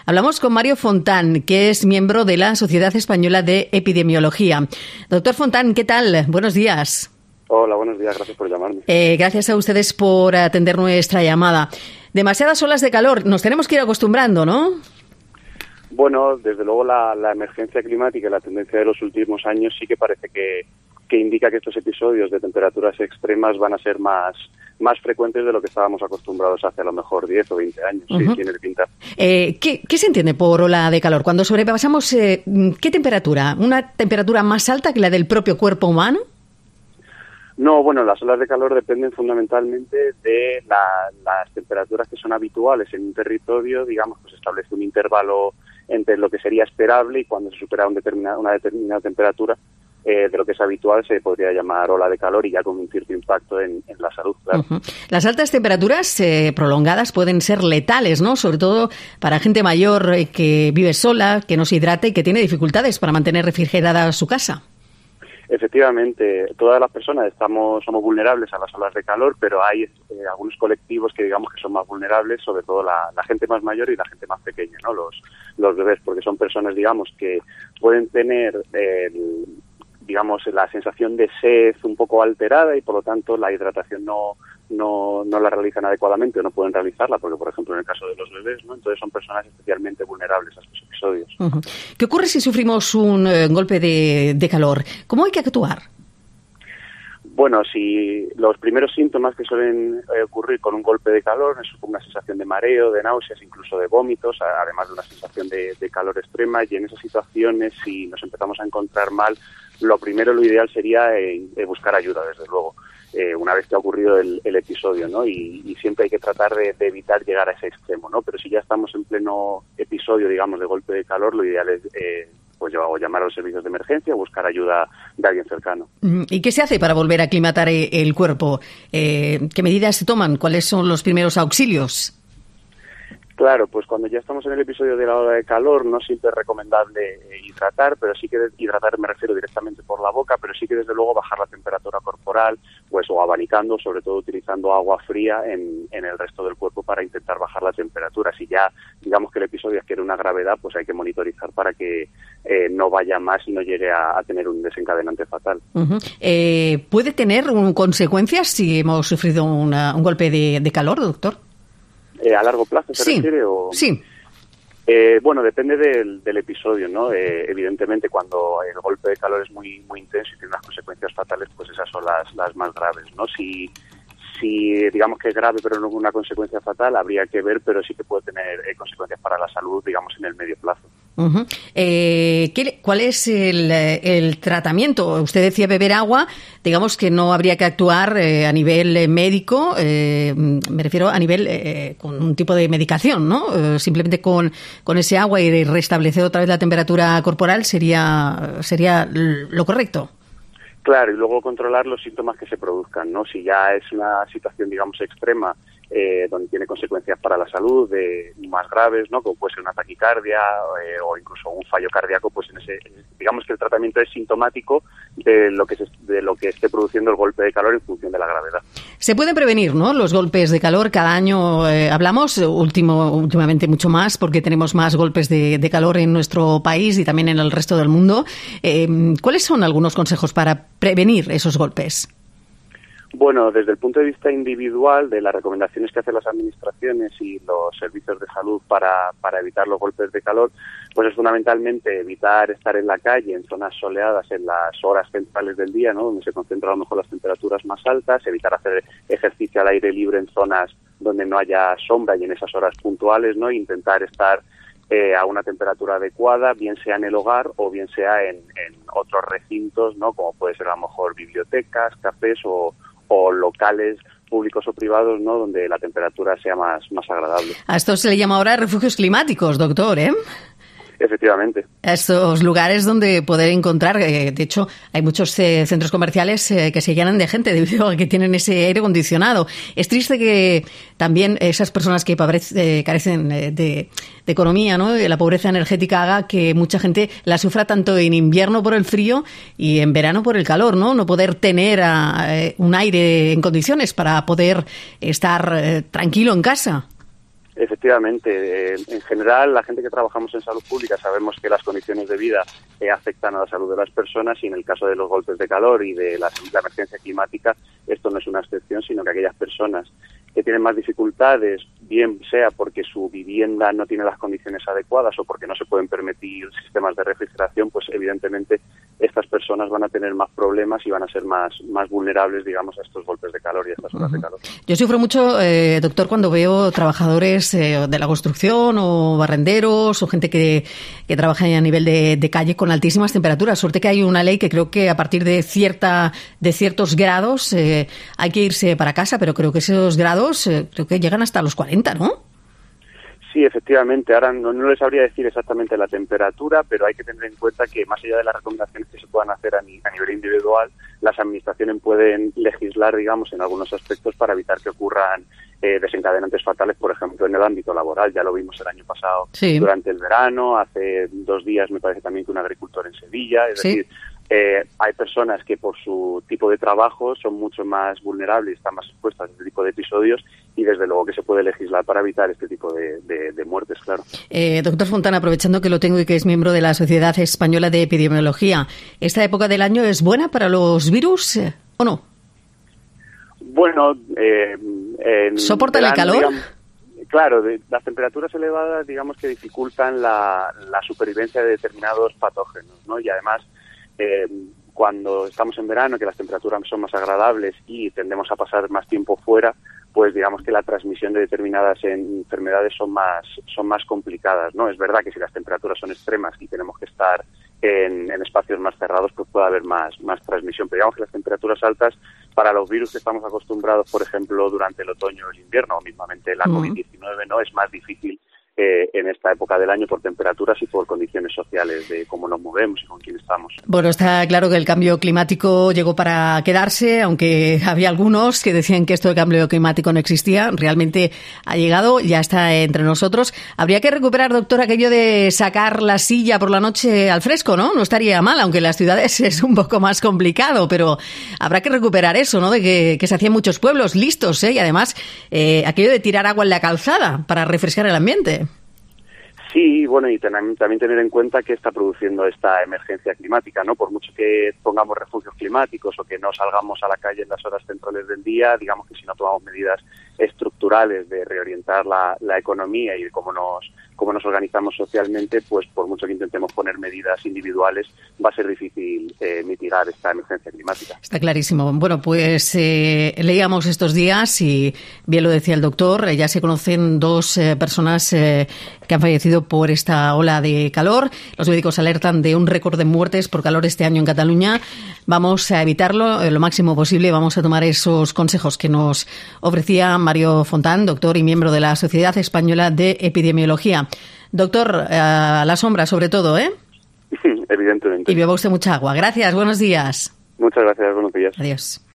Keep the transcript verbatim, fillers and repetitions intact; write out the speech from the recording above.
Hablamos con Mario Fontán, que es miembro de la Sociedad Española de Epidemiología. Doctor Fontán, ¿qué tal? Buenos días. Hola, buenos días. Gracias por llamarme. Eh, gracias a ustedes por atender nuestra llamada. Demasiadas olas de calor. Nos tenemos que ir acostumbrando, ¿no? Bueno, desde luego la, la emergencia climática y la tendencia de los últimos años sí que parece que, que indica que estos episodios de temperaturas extremas van a ser más, más frecuentes de lo que estábamos acostumbrados hace a lo mejor diez o veinte años. Uh-huh. Sí, tiene pinta. Eh, ¿qué, ¿Qué se entiende por ola de calor? Cuando sobrepasamos, eh, ¿qué temperatura? ¿Una temperatura más alta que la del propio cuerpo humano? No, bueno, las olas de calor dependen fundamentalmente de la, las temperaturas que son habituales en un territorio. Digamos, pues establece un intervalo entre lo que sería esperable y cuando se supera un determinada, una determinada temperatura eh, de lo que es habitual se podría llamar ola de calor y ya con un cierto impacto en, en la salud. Claro. Uh-huh. Las altas temperaturas eh, prolongadas pueden ser letales, ¿no? Sobre todo para gente mayor eh, que vive sola, que no se hidrata y que tiene dificultades para mantener refrigerada su casa. Efectivamente, todas las personas estamos somos vulnerables a las olas de calor, pero hay eh, algunos colectivos que digamos que son más vulnerables, sobre todo la, la gente más mayor y la gente más pequeña, ¿no? Los los bebés, porque son personas, digamos, que pueden tener eh, digamos la sensación de sed un poco alterada y por lo tanto la hidratación no no no la realizan adecuadamente o no pueden realizarla, porque por ejemplo en el caso de los bebés, ¿no? Entonces son personas especialmente vulnerables a estos episodios. Uh-huh. ¿Qué ocurre si sufrimos un eh, golpe de, de calor? ¿Cómo hay que actuar? Bueno, si los primeros síntomas que suelen eh, ocurrir con un golpe de calor es una sensación de mareo, de náuseas, incluso de vómitos, además de una sensación de, de calor extrema, y en esas situaciones, si nos empezamos a encontrar mal, lo primero, lo ideal sería eh, eh, buscar ayuda, desde luego, eh, una vez que ha ocurrido el, el episodio, ¿no? Y, y siempre hay que tratar de, de evitar llegar a ese extremo, ¿no? Pero si ya estamos en pleno episodio, digamos, de golpe de calor, lo ideal es eh, pues llamar a los servicios de emergencia o buscar ayuda de alguien cercano. ¿Y qué se hace para volver a aclimatar el cuerpo? Eh, ¿Qué medidas se toman? ¿Cuáles son los primeros auxilios? Claro, pues cuando ya estamos en el episodio de la ola de calor no siempre es recomendable hidratar, pero sí que hidratar me refiero directamente por la boca, pero sí que desde luego bajar la temperatura corporal, pues o abanicando, sobre todo utilizando agua fría en, en el resto del cuerpo para intentar bajar la temperatura. Si ya digamos que el episodio adquiere una gravedad, pues hay que monitorizar para que eh, no vaya más y no llegue a, a tener un desencadenante fatal. Uh-huh. Eh, ¿Puede tener un, consecuencias si hemos sufrido una, un golpe de, de calor, doctor? Eh, ¿A largo plazo se sí, refiere? O... Sí. Eh, bueno, depende del, del episodio, ¿no? Eh, evidentemente, cuando el golpe de calor es muy muy intenso y tiene unas consecuencias fatales, pues esas son las, las más graves, ¿no? Si, si digamos que es grave pero no una consecuencia fatal, habría que ver, pero sí que puede tener eh, consecuencias para la salud, digamos, en el medio plazo. Uh-huh. Eh, ¿qué, ¿Cuál es el, el tratamiento? Usted decía beber agua, digamos que no habría que actuar eh, a nivel eh, médico, eh, me refiero a nivel eh, con un tipo de medicación, ¿no? Eh, simplemente con, con ese agua y restablecer otra vez la temperatura corporal sería, sería lo correcto. Claro, y luego controlar los síntomas que se produzcan, ¿no? Si ya es una situación, digamos, extrema, eh, donde tiene consecuencias para la salud de más graves, ¿no? Como puede ser una taquicardia eh, o incluso un fallo cardíaco, pues en ese, digamos que el tratamiento es sintomático de lo que se, de lo que esté produciendo el golpe de calor en función de la gravedad. Se pueden prevenir, ¿no? Los golpes de calor cada año eh, hablamos, último, últimamente mucho más porque tenemos más golpes de, de calor en nuestro país y también en el resto del mundo. Eh, ¿Cuáles son algunos consejos para prevenir esos golpes? Bueno, desde el punto de vista individual, de las recomendaciones que hacen las administraciones y los servicios de salud para, para evitar los golpes de calor, pues es fundamentalmente evitar estar en la calle, en zonas soleadas, en las horas centrales del día, ¿no? Donde se concentran a lo mejor las temperaturas más altas, evitar hacer ejercicio al aire libre en zonas donde no haya sombra y en esas horas puntuales, ¿no? Intentar estar eh, a una temperatura adecuada, bien sea en el hogar o bien sea en, en otros recintos, ¿no? Como puede ser a lo mejor bibliotecas, cafés o o locales públicos o privados, ¿no? Donde la temperatura sea más, más agradable. A esto se le llama ahora refugios climáticos, doctor, ¿eh? Efectivamente. A estos lugares donde poder encontrar, eh, de hecho, hay muchos eh, centros comerciales eh, que se llenan de gente debido a que tienen ese aire acondicionado. Es triste que también esas personas que eh, carecen eh, de, de economía, ¿no? La pobreza energética haga que mucha gente la sufra tanto en invierno por el frío y en verano por el calor, ¿no? No poder tener a, eh, un aire en condiciones para poder estar eh, tranquilo en casa. Efectivamente, eh, en general la gente que trabajamos en salud pública sabemos que las condiciones de vida eh, afectan a la salud de las personas y en el caso de los golpes de calor y de la, la emergencia climática esto no es una excepción, sino que aquellas personas que tienen más dificultades, bien sea porque su vivienda no tiene las condiciones adecuadas o porque no se pueden permitir sistemas de refrigeración, pues evidentemente estas personas van a tener más problemas y van a ser más, más vulnerables, digamos, a estos golpes de calor y a estas horas uh-huh. de calor. Yo sufro mucho, eh, doctor, cuando veo trabajadores eh, de la construcción o barrenderos o gente que, que trabaja a nivel de, de calle con altísimas temperaturas. Suerte que hay una ley que creo que a partir de cierta de ciertos grados eh, hay que irse para casa, pero creo que esos grados eh, creo que llegan hasta los cuarenta, ¿no? Sí, efectivamente. Ahora no, no les sabría decir exactamente la temperatura, pero hay que tener en cuenta que más allá de las recomendaciones que se puedan hacer a, ni, a nivel individual, las administraciones pueden legislar, digamos, en algunos aspectos para evitar que ocurran eh, desencadenantes fatales, por ejemplo, en el ámbito laboral. Ya lo vimos el año pasado sí. durante el verano. Hace dos días me parece también que un agricultor en Sevilla. Es sí. decir, Eh, hay personas que por su tipo de trabajo son mucho más vulnerables y están más expuestas a este tipo de episodios y desde luego que se puede legislar para evitar este tipo de, de, de muertes, claro. Eh, doctor Fontana, aprovechando que lo tengo y que es miembro de la Sociedad Española de Epidemiología, ¿esta época del año es buena para los virus eh, o no? Bueno, eh, en ¿soportan el calor? Digamos, claro, de, las temperaturas elevadas digamos que dificultan la, la supervivencia de determinados patógenos, ¿no? Y además Eh, cuando estamos en verano, que las temperaturas son más agradables y tendemos a pasar más tiempo fuera, pues digamos que la transmisión de determinadas enfermedades son más son más complicadas, ¿no? Es verdad que si las temperaturas son extremas y tenemos que estar en, en espacios más cerrados, pues puede haber más más transmisión. Pero digamos que las temperaturas altas, para los virus que estamos acostumbrados, por ejemplo, durante el otoño o el invierno, o mismamente la uh-huh. COVID diecinueve, ¿no? Es más difícil Eh, en esta época del año por temperaturas y por condiciones sociales de cómo nos movemos y con quién estamos. Bueno, está claro que el cambio climático llegó para quedarse, aunque había algunos que decían que esto de cambio climático no existía. Realmente ha llegado, ya está entre nosotros. Habría que recuperar, doctor, aquello de sacar la silla por la noche al fresco, ¿no? No estaría mal, aunque en las ciudades es un poco más complicado, pero habrá que recuperar eso, ¿no? De que, que se hacía en muchos pueblos listos, ¿eh? Y además, eh, aquello de tirar agua en la calzada para refrescar el ambiente. Sí, bueno, y ten, también tener en cuenta que está produciendo esta emergencia climática, ¿no? Por mucho que pongamos refugios climáticos o que no salgamos a la calle en las horas centrales del día, digamos que si no tomamos medidas estructurales de reorientar la, la economía y de cómo nos cómo nos organizamos socialmente, pues por mucho que intentemos poner medidas individuales, va a ser difícil eh, mitigar esta emergencia climática. Está clarísimo. Bueno, pues eh, leíamos estos días y bien lo decía el doctor, eh, ya se conocen dos eh, personas eh, que han fallecido por esta ola de calor. Los médicos alertan de un récord de muertes por calor este año en Cataluña. Vamos a evitarlo eh, lo máximo posible. Vamos a tomar esos consejos que nos ofrecía Mario Fontán, doctor y miembro de la Sociedad Española de Epidemiología. Doctor, a la sombra sobre todo, ¿eh? Evidentemente. Y beba usted mucha agua. Gracias, buenos días. Muchas gracias, buenos días. Adiós.